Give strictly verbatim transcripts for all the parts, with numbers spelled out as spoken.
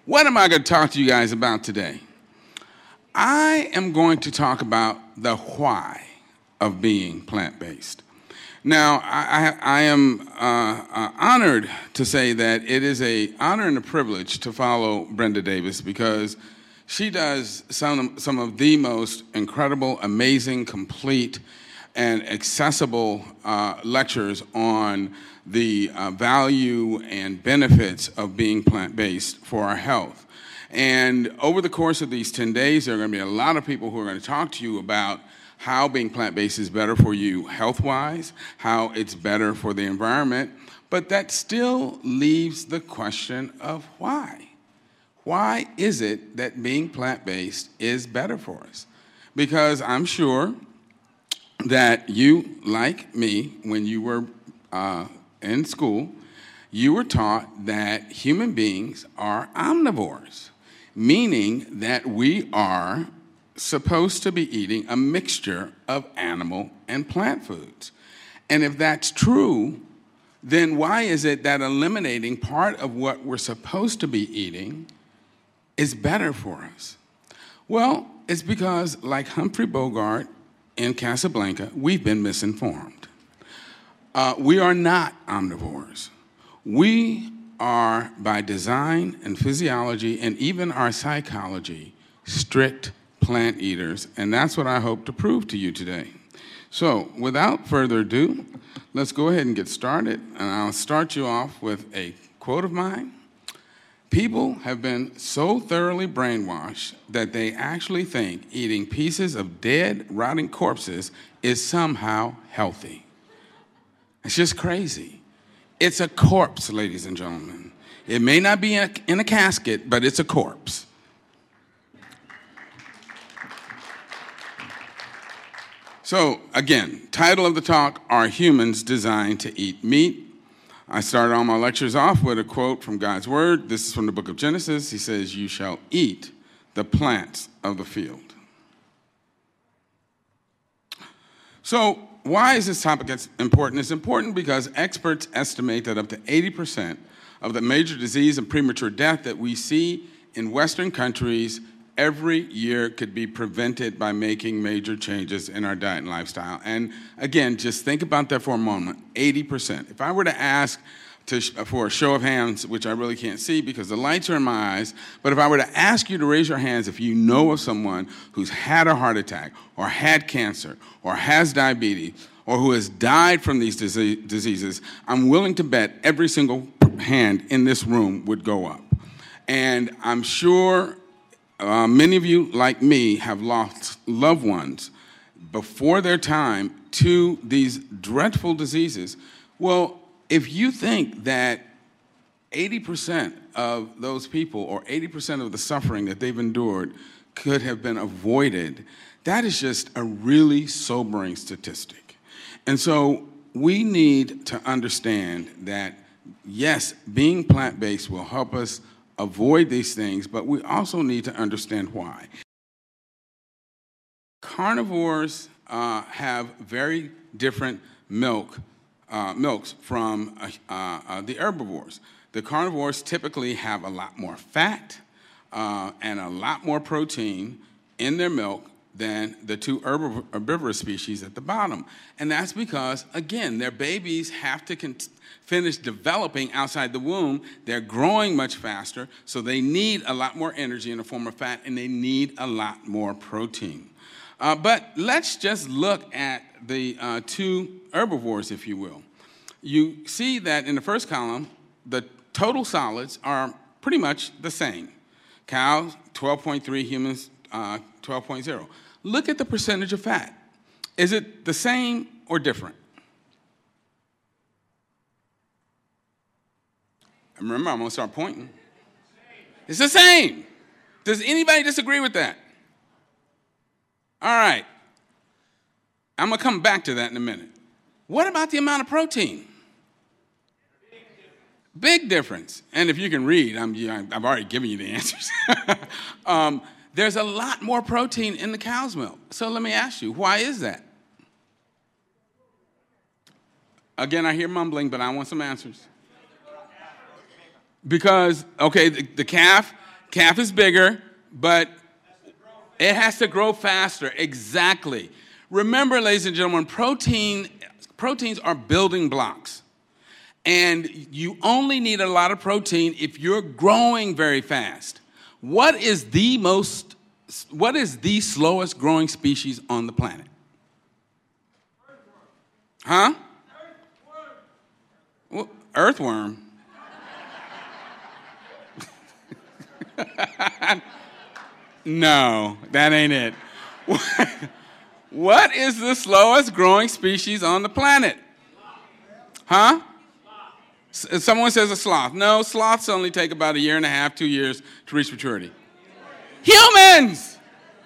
What am I going to talk to you guys about today? I am going to talk about the why of being plant-based. Now, I, I, I am uh, uh, honored to say that it is an honor and a privilege to follow Brenda Davis because she does some, some of the most incredible, amazing, complete, and accessible uh, lectures on the uh, value and benefits of being plant-based for our health. And over the course of these ten days, there are going to be a lot of people who are going to talk to you about how being plant-based is better for you health-wise, how it's better for the environment, but that still leaves the question of why. Why is it that being plant-based is better for us? Because I'm sure that you, like me, when you were uh, in school, you were taught that human beings are omnivores, meaning that we are supposed to be eating a mixture of animal and plant foods. And if that's true, then why is it that eliminating part of what we're supposed to be eating is better for us? Well, it's because, like Humphrey Bogart in Casablanca, we've been misinformed. Uh, we are not omnivores. We are, by design and physiology and even our psychology, strict plant eaters, and that's what I hope to prove to you today. So, without further ado, let's go ahead and get started, and I'll start you off with a quote of mine. People have been so thoroughly brainwashed that they actually think eating pieces of dead, rotting corpses is somehow healthy. It's just crazy. It's a corpse, ladies and gentlemen. It may not be in a, in a casket, but it's a corpse. So, again, title of the talk, Are Humans Designed to Eat Meat? I started all my lectures off with a quote from God's Word. This is from the book of Genesis. He says, "You shall eat the plants of the field." So, why is this topic important? It's important because experts estimate that up to eighty percent of the major disease and premature death that we see in Western countries every year could be prevented by making major changes in our diet and lifestyle. And again, just think about that for a moment, eighty percent. If I were to ask to, for a show of hands, which I really can't see because the lights are in my eyes, but if I were to ask you to raise your hands if you know of someone who's had a heart attack or had cancer or has diabetes or who has died from these diseases, I'm willing to bet every single hand in this room would go up. And I'm sure Uh, many of you, like me, have lost loved ones before their time to these dreadful diseases. Well, if you think that eighty percent of those people or eighty percent of the suffering that they've endured could have been avoided, that is just a really sobering statistic. And so we need to understand that, yes, being plant-based will help us avoid these things, but we also need to understand why. Carnivores uh, have very different milk, uh, milks from uh, uh, the herbivores. The carnivores typically have a lot more fat uh, and a lot more protein in their milk than the two herbivorous species at the bottom. And that's because, again, their babies have to cont- finish developing outside the womb. They're growing much faster, so they need a lot more energy in the form of fat, and they need a lot more protein. Uh, but let's just look at the uh, two herbivores, if you will. You see that in the first column, the total solids are pretty much the same. Cows, twelve point three, humans, uh, twelve point zero. Look at the percentage of fat. Is it the same or different? And remember, I'm going to start pointing. It's the same. Does anybody disagree with that? All right. I'm going to come back to that in a minute. What about the amount of protein? Big difference. And if you can read, I'm, you know, I've already given you the answers. um, there's a lot more protein in the cow's milk. So let me ask you, why is that? Again, I hear mumbling, but I want some answers. Because, okay, the, the calf Calf is bigger, but it has to grow faster. Exactly. Remember, ladies and gentlemen, protein, proteins are building blocks. And you only need a lot of protein if you're growing very fast. What is the most, what is the slowest growing species on the planet? Huh? Well, earthworm. No, that ain't it. What is the slowest growing species on the planet? Huh? Someone says a sloth. No, sloths only take about a year and a half, two years to reach maturity. Humans!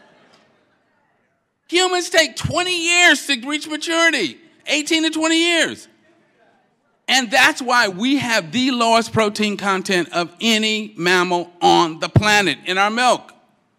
Humans take twenty years to reach maturity, eighteen to twenty years. And that's why we have the lowest protein content of any mammal on the planet in our milk.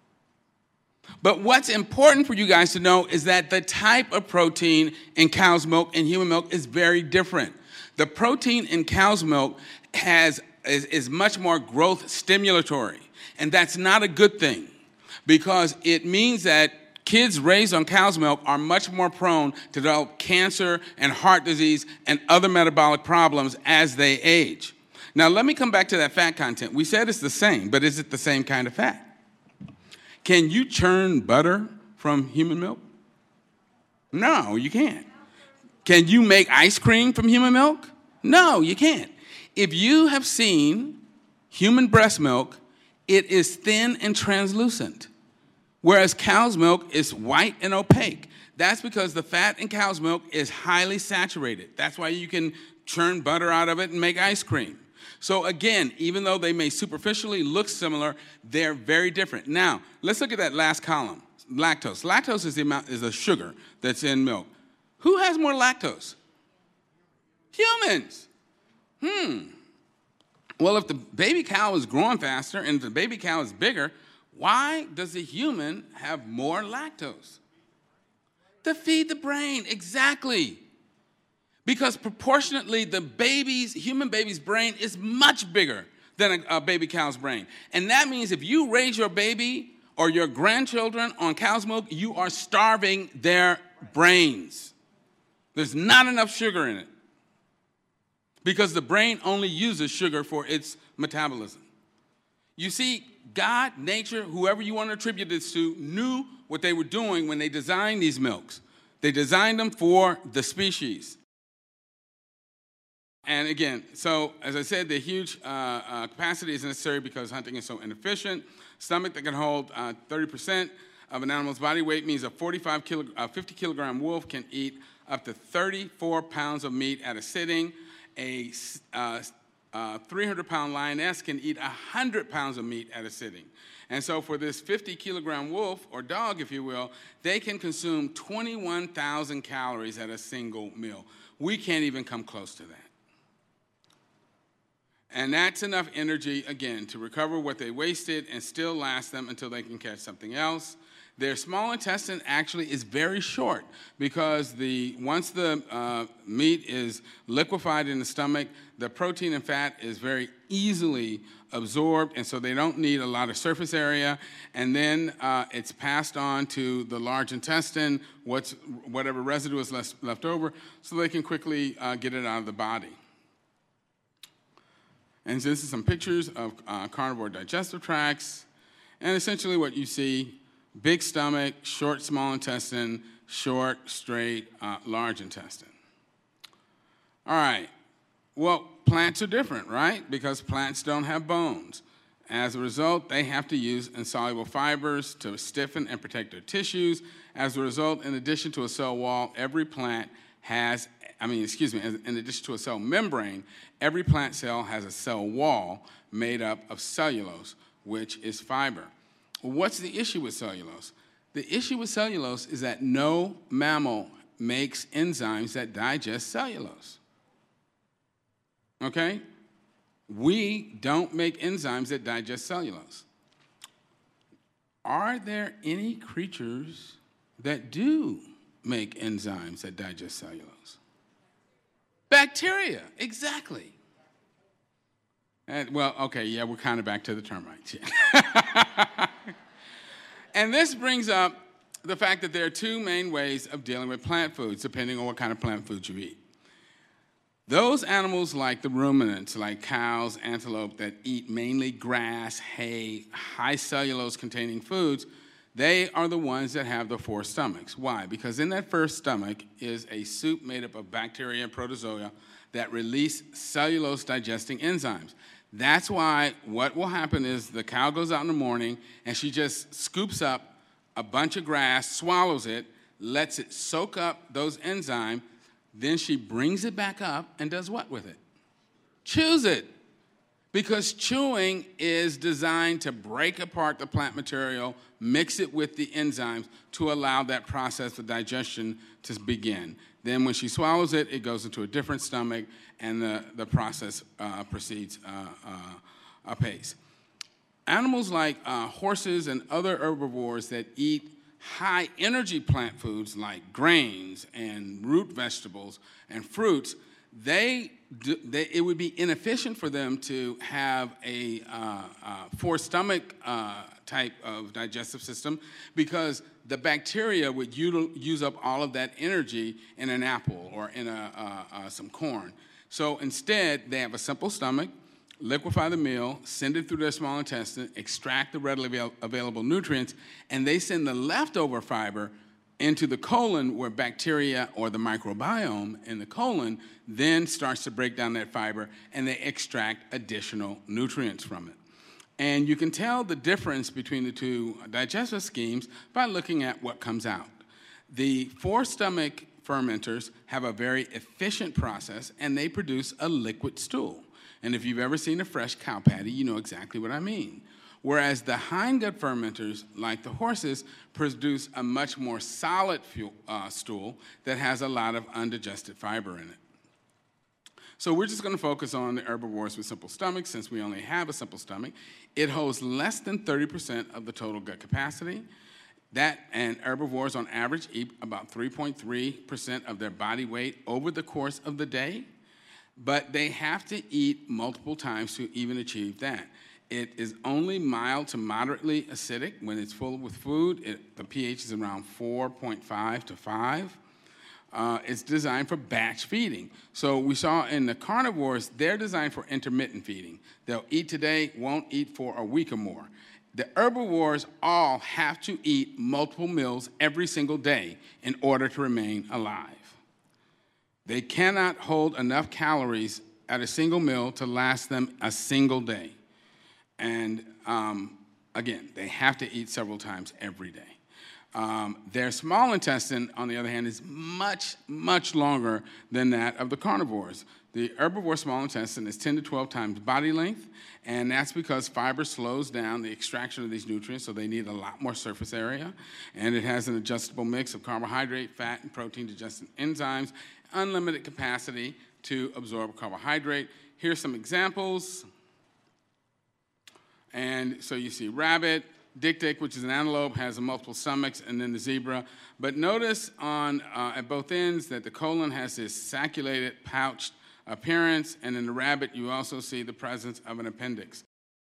But what's important for you guys to know is that the type of protein in cow's milk and human milk is very different. The protein in cow's milk has is, is much more growth stimulatory, and that's not a good thing because it means that kids raised on cow's milk are much more prone to develop cancer and heart disease and other metabolic problems as they age. Now, let me come back to that fat content. We said it's the same, but is it the same kind of fat? Can you churn butter from human milk? No, you can't. Can you make ice cream from human milk? No, you can't. If you have seen human breast milk, it is thin and translucent, whereas cow's milk is white and opaque. That's because the fat in cow's milk is highly saturated. That's why you can churn butter out of it and make ice cream. So again, even though they may superficially look similar, they're very different. Now, let's look at that last column, lactose. Lactose is the amount is the sugar that's in milk. Who has more lactose? Humans. Hmm. Well, if the baby cow is growing faster and if the baby cow is bigger, why does the human have more lactose? To feed the brain, exactly. Because proportionately, the baby's, human baby's brain is much bigger than a, a baby cow's brain. And that means if you raise your baby or your grandchildren on cow's milk, you are starving their brains. There's not enough sugar in it. Because the brain only uses sugar for its metabolism. You see, God, nature, whoever you want to attribute this to, knew what they were doing when they designed these milks. They designed them for the species. And again, so as I said, the huge uh, uh, capacity is necessary because hunting is so inefficient. Stomach that can hold uh, thirty percent of an animal's body weight means a forty-five kilo, uh, fifty kilogram wolf can eat up to thirty-four pounds of meat at a sitting. A uh, uh, three hundred pound lioness can eat one hundred pounds of meat at a sitting. And so for this fifty kilogram wolf, or dog, if you will, they can consume twenty-one thousand calories at a single meal. We can't even come close to that. And that's enough energy, again, to recover what they wasted and still last them until they can catch something else. Their small intestine actually is very short because the once the uh, meat is liquefied in the stomach, the protein and fat is very easily absorbed, and so they don't need a lot of surface area. And then uh, it's passed on to the large intestine, what's, whatever residue is left, left over, so they can quickly uh, get it out of the body. And so this is some pictures of uh, carnivore digestive tracts. And essentially what you see, big stomach, short small intestine, short, straight, uh, large intestine. All right. Well, plants are different, right? Because plants don't have bones. As a result, they have to use insoluble fibers to stiffen and protect their tissues. As a result, in addition to a cell wall, every plant has, I mean, excuse me, in addition to a cell membrane, every plant cell has a cell wall made up of cellulose, which is fiber. What's the issue with cellulose? The issue with cellulose is that no mammal makes enzymes that digest cellulose. Okay? We don't make enzymes that digest cellulose. Are there any creatures that do make enzymes that digest cellulose? Bacteria, exactly. And, well, okay, yeah, we're kind of back to the termites. Yeah. And this brings up the fact that there are two main ways of dealing with plant foods, depending on what kind of plant foods you eat. Those animals like the ruminants, like cows, antelope, that eat mainly grass, hay, high cellulose containing foods, they are the ones that have the four stomachs. Why? Because in that first stomach is a soup made up of bacteria and protozoa that release cellulose digesting enzymes. That's why what will happen is the cow goes out in the morning and she just scoops up a bunch of grass, swallows it, lets it soak up those enzymes, then she brings it back up and does what with it? Chews it. Because chewing is designed to break apart the plant material, mix it with the enzymes to allow that process of digestion to begin. Then when she swallows it, it goes into a different stomach, and the, the process uh, proceeds uh, uh, apace. Animals like uh, horses and other herbivores that eat high-energy plant foods like grains and root vegetables and fruits, they, do, they it would be inefficient for them to have a uh, uh, four-stomach uh, type of digestive system because the bacteria would util- use up all of that energy in an apple or in a, uh, uh, some corn. So instead, they have a simple stomach, liquefy the meal, send it through their small intestine, extract the readily avail- available nutrients, and they send the leftover fiber into the colon where bacteria or the microbiome in the colon then starts to break down that fiber, and they extract additional nutrients from it. And you can tell the difference between the two digestive schemes by looking at what comes out. The four-stomach fermenters have a very efficient process, and they produce a liquid stool. And if you've ever seen a fresh cow patty, you know exactly what I mean. Whereas the hindgut fermenters, like the horses, produce a much more solid fuel, uh, stool that has a lot of undigested fiber in it. So we're just going to focus on the herbivores with simple stomachs since we only have a simple stomach. It holds less than thirty percent of the total gut capacity. That and herbivores on average eat about three point three percent of their body weight over the course of the day, but they have to eat multiple times to even achieve that. It is only mild to moderately acidic when it's full with food. It, the pH is around four point five to five. Uh, it's designed for batch feeding. So we saw in the carnivores, they're designed for intermittent feeding. They'll eat today, won't eat for a week or more. The herbivores all have to eat multiple meals every single day in order to remain alive. They cannot hold enough calories at a single meal to last them a single day. And um, again, they have to eat several times every day. Um, their small intestine, on the other hand, is much, much longer than that of the carnivores. The herbivore small intestine is ten to twelve times body length, and that's because fiber slows down the extraction of these nutrients, so they need a lot more surface area. And it has an adjustable mix of carbohydrate, fat, and protein-digesting enzymes, unlimited capacity to absorb carbohydrate. Here's some examples. And so you see rabbit, dik-dik, which is an antelope, has a multiple stomachs, and then the zebra. But notice on uh, at both ends that the colon has this sacculated, pouched appearance, and in the rabbit you also see the presence of an appendix.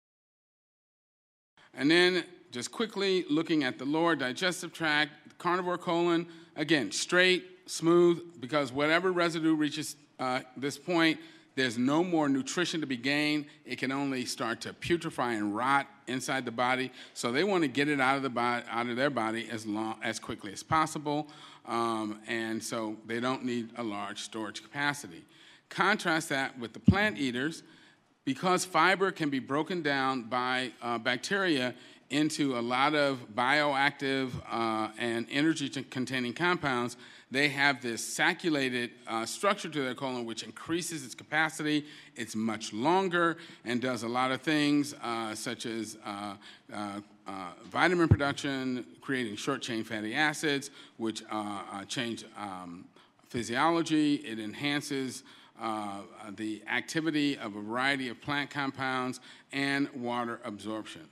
And then just quickly looking at the lower digestive tract, the carnivore colon, again, straight, smooth, because whatever residue reaches uh, this point, there's no more nutrition to be gained. It can only start to putrefy and rot inside the body. So they want to get it out of the body, out of their body as long as quickly as possible. Um, and so they don't need a large storage capacity. Contrast that with the plant eaters. Because fiber can be broken down by uh, bacteria into a lot of bioactive uh, and energy-containing compounds, they have this sacculated uh, structure to their colon which increases its capacity. It's much longer and does a lot of things uh, such as uh, uh, uh, vitamin production, creating short-chain fatty acids, which uh, uh, change um, physiology. It enhances uh, the activity of a variety of plant compounds and water absorption.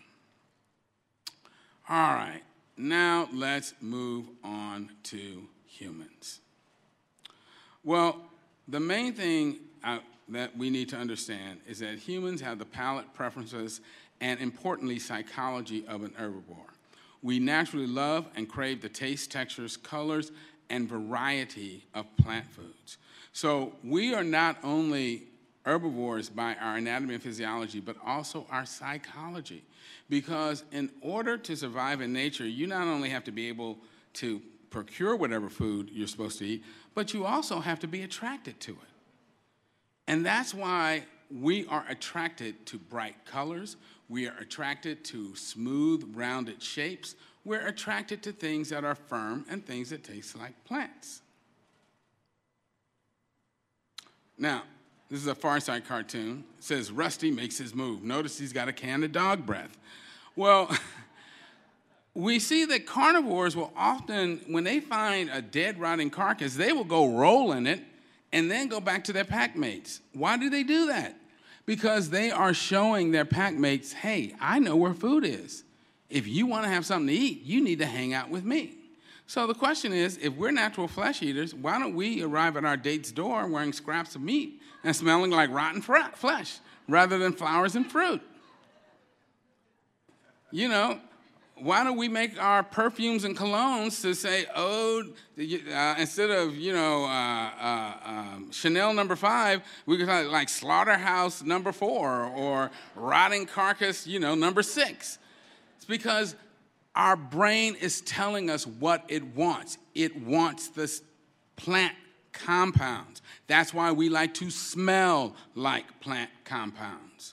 All right, now let's move on to humans. Well, the main thing uh, that we need to understand is that humans have the palate preferences and, importantly, psychology of an herbivore. We naturally love and crave the taste, textures, colors, and variety of plant foods. So we are not only herbivores by our anatomy and physiology, but also our psychology. Because in order to survive in nature, you not only have to be able to procure whatever food you're supposed to eat, but you also have to be attracted to it. And that's why we are attracted to bright colors. We are attracted to smooth, rounded shapes. We're attracted to things that are firm and things that taste like plants. Now, this is a Far Side cartoon. It says, Rusty makes his move. Notice he's got a can of dog breath. Well, we see that carnivores will often, when they find a dead, rotting carcass, they will go roll in it and then go back to their pack mates. Why do they do that? Because they are showing their pack mates, hey, I know where food is. If you want to have something to eat, you need to hang out with me. So the question is, if we're natural flesh eaters, why don't we arrive at our date's door wearing scraps of meat and smelling like rotten flesh rather than flowers and fruit? You know, why don't we make our perfumes and colognes to say, oh, uh, instead of, you know, uh, uh, um, Chanel number five, we could call it like Slaughterhouse number four or Rotting Carcass, you know, number six. It's because our brain is telling us what it wants. It wants this plant compounds. That's why we like to smell like plant compounds.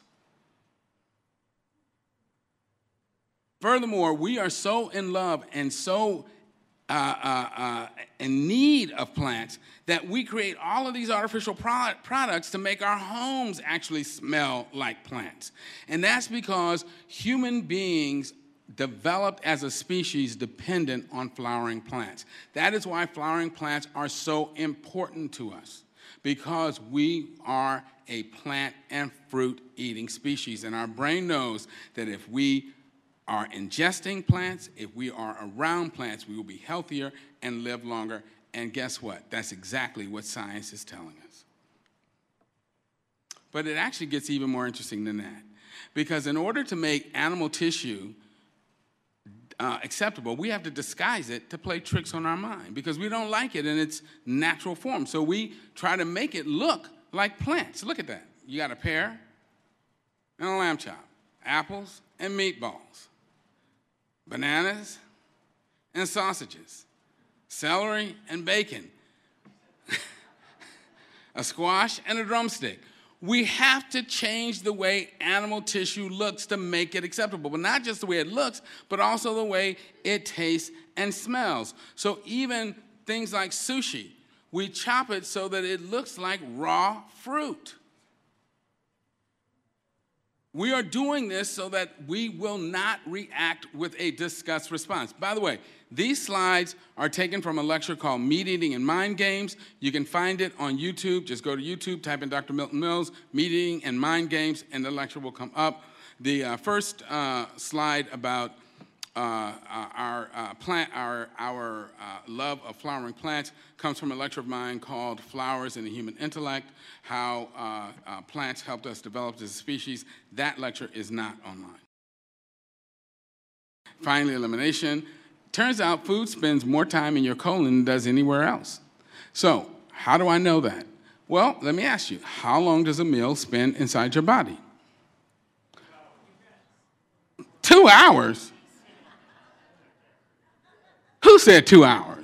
Furthermore, we are so in love and so uh, uh, uh, in need of plants that we create all of these artificial pro- products to make our homes actually smell like plants. And that's because human beings developed as a species dependent on flowering plants. That is why flowering plants are so important to us, because we are a plant and fruit eating species. And our brain knows that if we are ingesting plants, if we are around plants, we will be healthier and live longer. And guess what? That's exactly what science is telling us. But it actually gets even more interesting than that. Because in order to make animal tissue uh, acceptable, we have to disguise it to play tricks on our mind, because we don't like it in its natural form. So we try to make it look like plants. Look at that. You got a pear and a lamb chop, apples and meatballs, bananas and sausages, celery and bacon, a squash and a drumstick. We have to change the way animal tissue looks to make it acceptable. But not just the way it looks, but also the way it tastes and smells. So even things like sushi, we chop it so that it looks like raw fruit. We are doing this so that we will not react with a disgust response. By the way, these slides are taken from a lecture called Meat Eating and Mind Games. You can find it on YouTube. Just go to YouTube, type in Doctor Milton Mills, Meat Eating and Mind Games, and the lecture will come up. The uh, first uh, slide about uh, our uh, plant, our, our uh, love of flowering plants comes from a lecture of mine called Flowers in the Human Intellect, how uh, uh, plants helped us develop as a species. That lecture is not online. Finally, elimination. Turns out food spends more time in your colon than it does anywhere else. So how do I know that? Well, let me ask you, how long does a meal spend inside your body? Two hours? Who said two hours?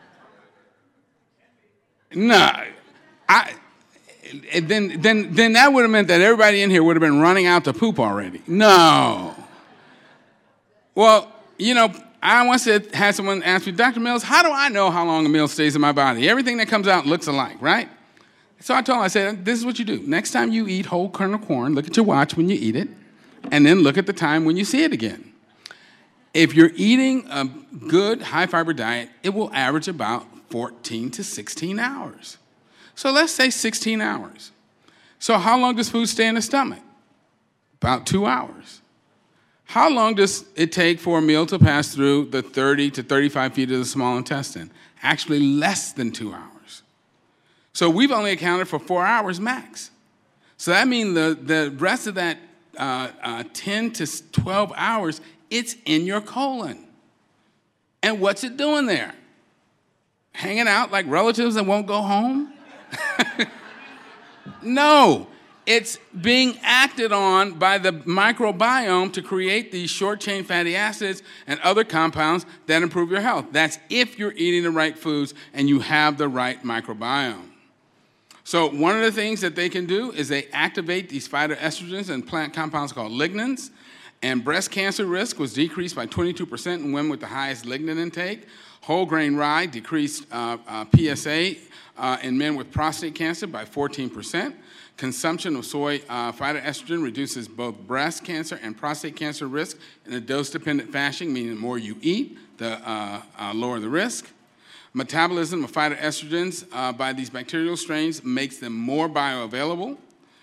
No. I, then, then, then that would have meant that everybody in here would have been running out to poop already. No. Well, you know, I once said, had someone ask me, Doctor Mills, how do I know how long a meal stays in my body? Everything that comes out looks alike, right? So I told him, I said, this is what you do. Next time you eat whole kernel corn, look at your watch when you eat it, and then look at the time when you see it again. If you're eating a good high-fiber diet, it will average about fourteen to sixteen hours. So let's say sixteen hours. So how long does food stay in the stomach? About two hours. How long does it take for a meal to pass through the thirty to thirty-five feet of the small intestine? Actually less than two hours. So we've only accounted for four hours max. So that means the, the rest of that uh, uh, ten to twelve hours, it's in your colon. And what's it doing there? Hanging out like relatives that won't go home? No. It's being acted on by the microbiome to create these short-chain fatty acids and other compounds that improve your health. That's if you're eating the right foods and you have the right microbiome. So one of the things that they can do is they activate these phytoestrogens and plant compounds called lignans. And breast cancer risk was decreased by twenty-two percent in women with the highest lignin intake. Whole grain rye decreased uh, uh, P S A uh, in men with prostate cancer by fourteen percent. Consumption of soy uh, phytoestrogen reduces both breast cancer and prostate cancer risk in a dose-dependent fashion, meaning the more you eat, the uh, uh, lower the risk. Metabolism of phytoestrogens uh, by these bacterial strains makes them more bioavailable.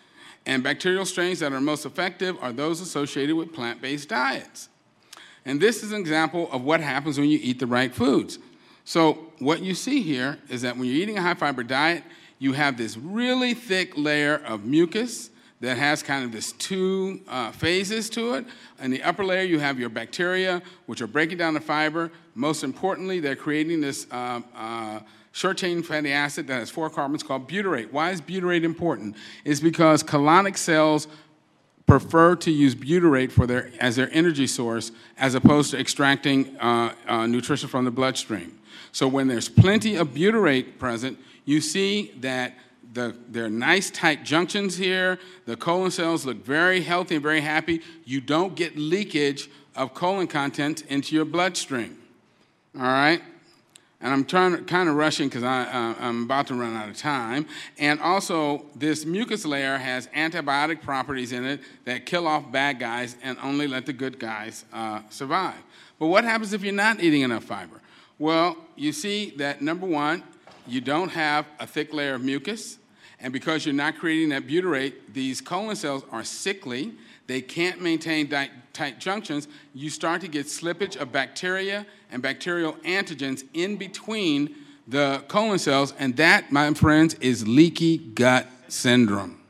And bacterial strains that are most effective are those associated with plant-based diets. And this is an example of what happens when you eat the right foods. So what you see here is that when you're eating a high-fiber diet, you have this really thick layer of mucus that has kind of this two uh, phases to it. In the upper layer, you have your bacteria, which are breaking down the fiber. Most importantly, they're creating this uh, uh, short-chain fatty acid that has four carbons called butyrate. Why is butyrate important? It's because colonic cells prefer to use butyrate for their, as their energy source as opposed to extracting uh, uh, nutrition from the bloodstream. So when there's plenty of butyrate present, you see that the, there are nice tight junctions here. The colon cells look very healthy and very happy. You don't get leakage of colon content into your bloodstream. All right? And I'm trying, kind of rushing because uh, I'm about to run out of time. And also, this mucus layer has antibiotic properties in it that kill off bad guys and only let the good guys uh, survive. But what happens if you're not eating enough fiber? Well, you see that, number one, you don't have a thick layer of mucus. And because you're not creating that butyrate, these colon cells are sickly. They can't maintain di- tight junctions. You start to get slippage of bacteria and bacterial antigens in between the colon cells, and that, my friends, is leaky gut syndrome.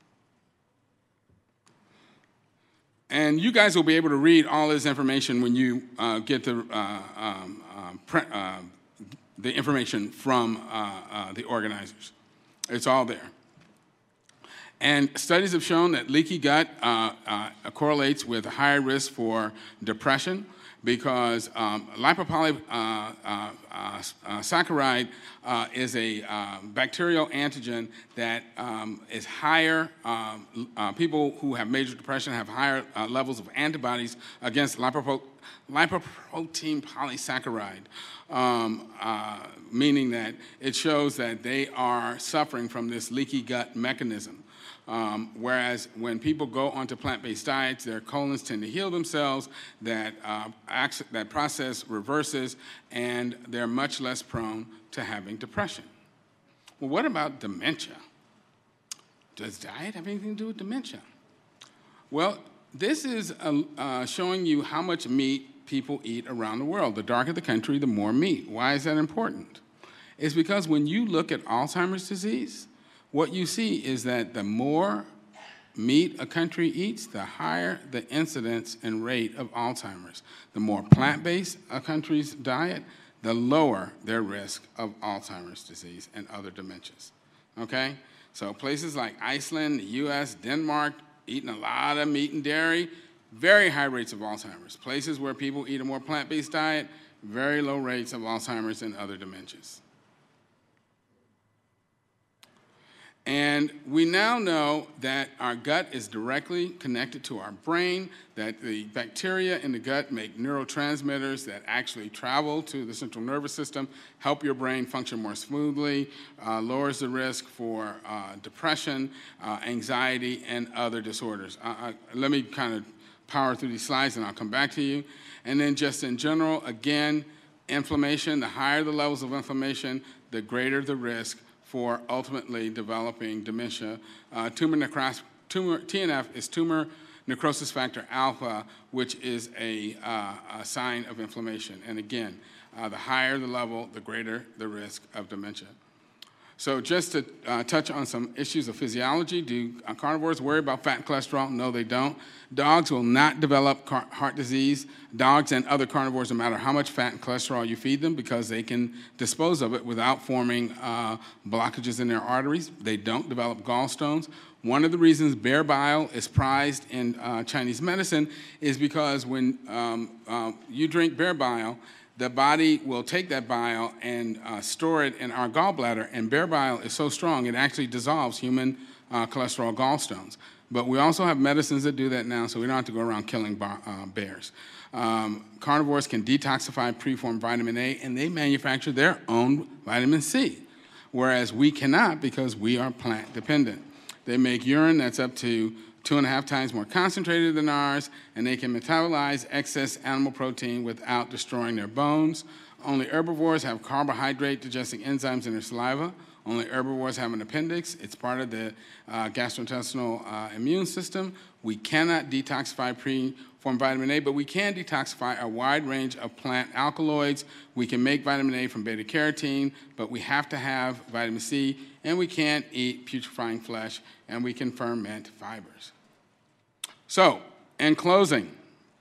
And you guys will be able to read all this information when you uh, get the, uh, um, uh, pre- uh, the information from uh, uh, the organizers. It's all there. And studies have shown that leaky gut uh, uh, correlates with a higher risk for depression because um, lipopolysaccharide uh, uh, uh, uh, saccharide, uh, is a uh, bacterial antigen that um, is higher. Um, uh, people who have major depression have higher uh, levels of antibodies against lipopo- lipoprotein polysaccharide. Um, uh, meaning that it shows that they are suffering from this leaky gut mechanism. Um, whereas when people go onto plant-based diets, their colons tend to heal themselves, that, uh, acts, that process reverses, and they're much less prone to having depression. Well, what about dementia? Does diet have anything to do with dementia? Well, this is uh, uh, showing you how much meat people eat around the world. The darker the country, the more meat. Why is that important? It's because when you look at Alzheimer's disease, what you see is that the more meat a country eats, the higher the incidence and rate of Alzheimer's. The more plant-based a country's diet, the lower their risk of Alzheimer's disease and other dementias. Okay? So places like Iceland, the U S, Denmark, eating a lot of meat and dairy, very high rates of Alzheimer's. Places where people eat a more plant-based diet, very low rates of Alzheimer's and other dementias. And we now know that our gut is directly connected to our brain, that the bacteria in the gut make neurotransmitters that actually travel to the central nervous system, help your brain function more smoothly, uh, lowers the risk for uh, depression, uh, anxiety, and other disorders. Uh, uh, let me kind of power through these slides and I'll come back to you. And then just in general, again, inflammation, the higher the levels of inflammation, the greater the risk for ultimately developing dementia. Uh, tumor necros- tumor, T N F is tumor necrosis factor alpha, which is a, uh, a sign of inflammation. And again, uh, the higher the level, the greater the risk of dementia. So just to uh, touch on some issues of physiology, do uh, carnivores worry about fat and cholesterol? No, they don't. Dogs will not develop car- heart disease. Dogs and other carnivores, no matter how much fat and cholesterol you feed them, because they can dispose of it without forming uh, blockages in their arteries. They don't develop gallstones. One of the reasons bear bile is prized in uh, Chinese medicine is because when um, uh, you drink bear bile, the body will take that bile and uh, store it in our gallbladder, and bear bile is so strong it actually dissolves human uh, cholesterol gallstones. But we also have medicines that do that now, so we don't have to go around killing bar, uh, bears. Um, carnivores can detoxify preformed vitamin A, and they manufacture their own vitamin C, whereas we cannot because we are plant dependent. They make urine that's up to two and a half times more concentrated than ours, and they can metabolize excess animal protein without destroying their bones. Only herbivores have carbohydrate-digesting enzymes in their saliva. Only herbivores have an appendix. It's part of the uh, gastrointestinal uh, immune system. We cannot detoxify preformed vitamin A, but we can detoxify a wide range of plant alkaloids. We can make vitamin A from beta-carotene, but we have to have vitamin C, and we can't eat putrefying flesh, and we can ferment fibers. So, in closing,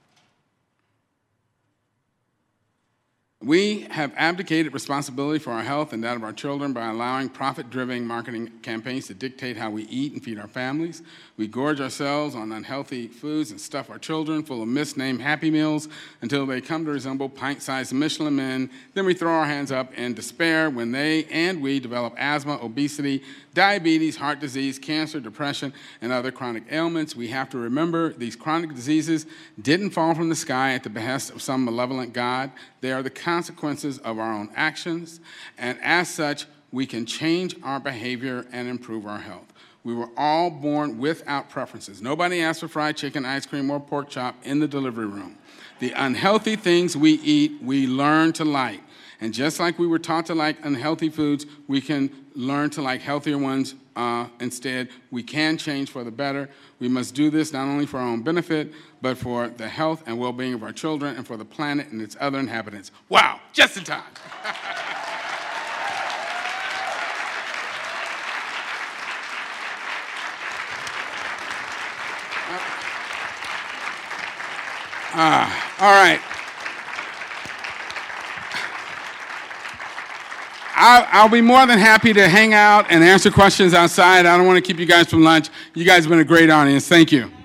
we have abdicated responsibility for our health and that of our children by allowing profit-driven marketing campaigns to dictate how we eat and feed our families. We gorge ourselves on unhealthy foods and stuff our children full of misnamed Happy Meals until they come to resemble pint-sized Michelin men. Then we throw our hands up in despair when they and we develop asthma, obesity, diabetes, heart disease, cancer, depression, and other chronic ailments. We have to remember these chronic diseases didn't fall from the sky at the behest of some malevolent God. They are the consequences of our own actions, and as such, we can change our behavior and improve our health. We were all born without preferences. Nobody asked for fried chicken, ice cream, or pork chop in the delivery room. The unhealthy things we eat, we learn to like. And just like we were taught to like unhealthy foods, we can learn to like healthier ones uh, instead. We can change for the better. We must do this not only for our own benefit, but for the health and well-being of our children and for the planet and its other inhabitants. Wow, just in time. Ah, all right. I'll, I'll be more than happy to hang out and answer questions outside. I don't want to keep you guys from lunch. You guys have been a great audience. Thank you.